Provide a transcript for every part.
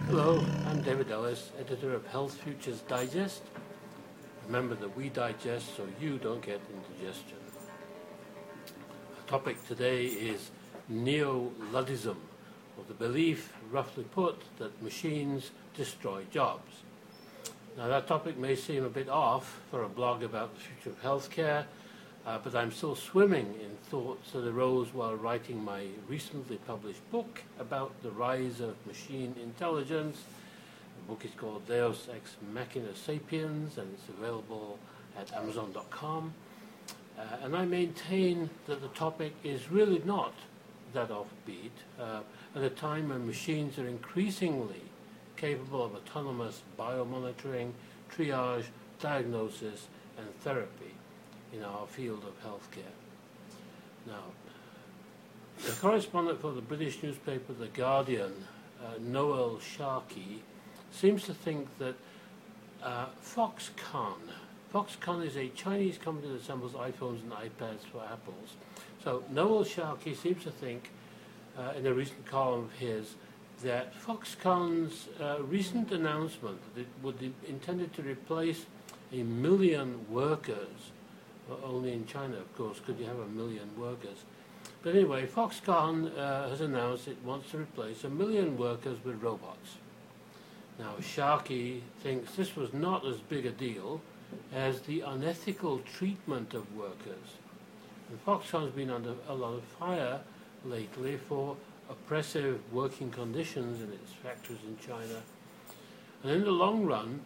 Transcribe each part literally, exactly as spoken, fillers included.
Hello, I'm David Ellis, editor of Health Futures Digest. Remember that we digest so you don't get indigestion. Our topic today is neo-Luddism, or the belief, roughly put, that machines destroy jobs. Now that topic may seem a bit off for a blog about the future of healthcare, uh, but I'm still swimming in thoughts that arose while writing my recently published book about the rise of machine intelligence. The book is called Deus Ex Machina Sapiens, and it's available at amazon dot com. Uh, and I maintain that the topic is really not that offbeat uh, at a time when machines are increasingly capable of autonomous biomonitoring, triage, diagnosis, and therapy in our field of healthcare. Now, the correspondent for the British newspaper The Guardian, uh, Noel Sharkey, seems to think that uh, Foxconn, Foxconn is a Chinese company that assembles iPhones and iPads for Apple's. So Noel Sharkey seems to think, uh, in a recent column of his, that Foxconn's uh, recent announcement that it would be intended to replace a million workers, well, only in China, of course, could you have a million workers. But anyway, Foxconn uh, has announced it wants to replace a million workers with robots. Now, Sharkey thinks this was not as big a deal as the unethical treatment of workers. And Foxconn's been under a lot of fire lately for oppressive working conditions in its factories in China. And in the long run,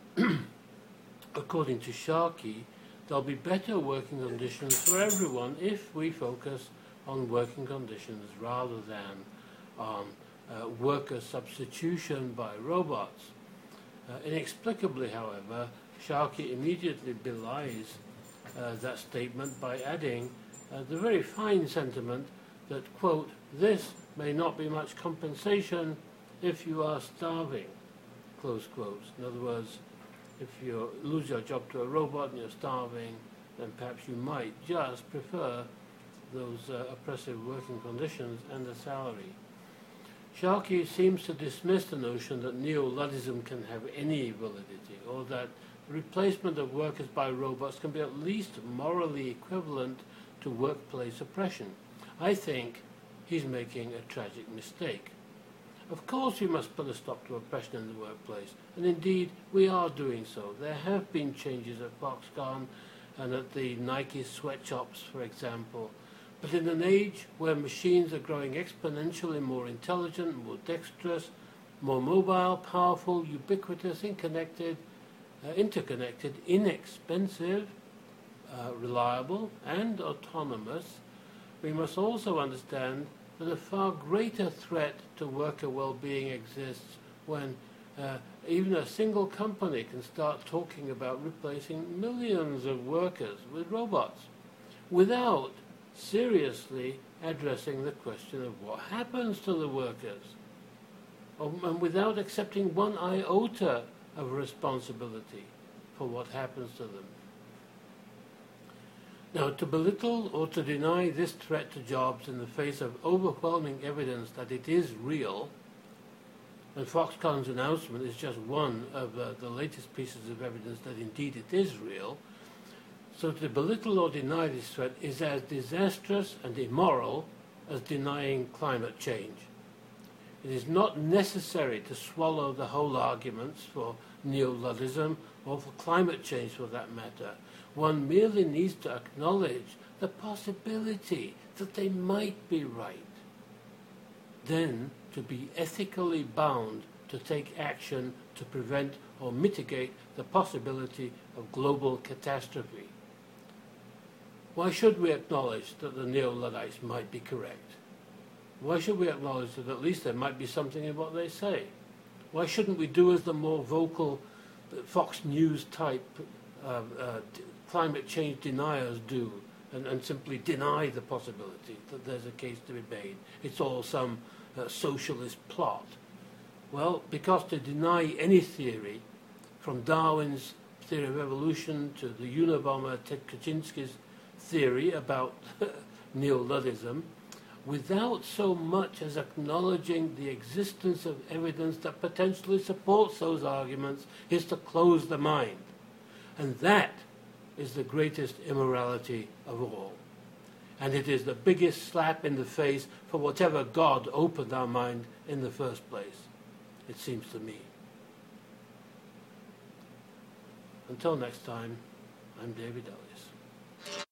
according to Sharkey, there'll be better working conditions for everyone if we focus on working conditions rather than on uh, worker substitution by robots. Uh, inexplicably, however, Sharkey immediately belies uh, that statement by adding uh, the very fine sentiment that, quote, this may not be much compensation if you are starving, close quotes. In other words, if you lose your job to a robot and you're starving, then perhaps you might just prefer those uh, oppressive working conditions and the salary. Sharkey seems to dismiss the notion that neo-Luddism can have any validity, or that the replacement of workers by robots can be at least morally equivalent to workplace oppression. I think he's making a tragic mistake. Of course we must put a stop to oppression in the workplace, and indeed we are doing so. There have been changes at Foxconn and at the Nike sweatshops, for example. But in an age where machines are growing exponentially more intelligent, more dexterous, more mobile, powerful, ubiquitous, interconnected, uh, interconnected, inexpensive, uh, reliable, and autonomous, we must also understand that a far greater threat to worker well-being exists when uh, even a single company can start talking about replacing millions of workers with robots without seriously addressing the question of what happens to the workers, um, and without accepting one iota of responsibility for what happens to them. Now, to belittle or to deny this threat to jobs in the face of overwhelming evidence that it is real, and Foxconn's announcement is just one of uh, the latest pieces of evidence that indeed it is real, so to belittle or deny this threat is as disastrous and immoral as denying climate change. It is not necessary to swallow the whole arguments for neo-Luddism or for climate change for that matter. One merely needs to acknowledge the possibility that they might be right. Then to be ethically bound to take action to prevent or mitigate the possibility of global catastrophe. Why should we acknowledge that the neo-Luddites might be correct? Why should we acknowledge that at least there might be something in what they say? Why shouldn't we do as the more vocal Fox News type uh, uh, climate change deniers do and, and simply deny the possibility that there's a case to be made? It's all some uh, socialist plot. Well, because to deny any theory, from Darwin's theory of evolution to the Unabomber Ted Kaczynski's theory about neo-Luddism, without so much as acknowledging the existence of evidence that potentially supports those arguments, is to close the mind. And that is the greatest immorality of all. And it is the biggest slap in the face for whatever God opened our mind in the first place, it seems to me. Until next time, I'm David Elliott.